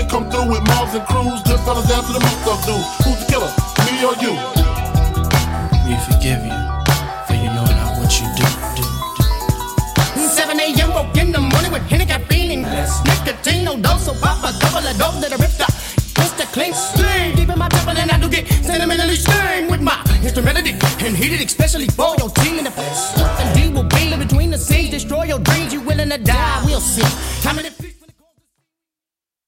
come through with mobs and crews. Good fellas down to the most of dudes. Who's the killer, me or you? We forgive you, for you know not what you do. 7 a.m. woke in the morning with Henny caffeine. Nicotine, no dose, so pop a couple of dope that I ripped up. Mr. Clean Sling, deep in my temple and I do get sentimentally sting with my instrumentality and heated especially for your team in the flesh. And D will be in between the scenes, destroy your dreams, you willing to die, we'll see. How many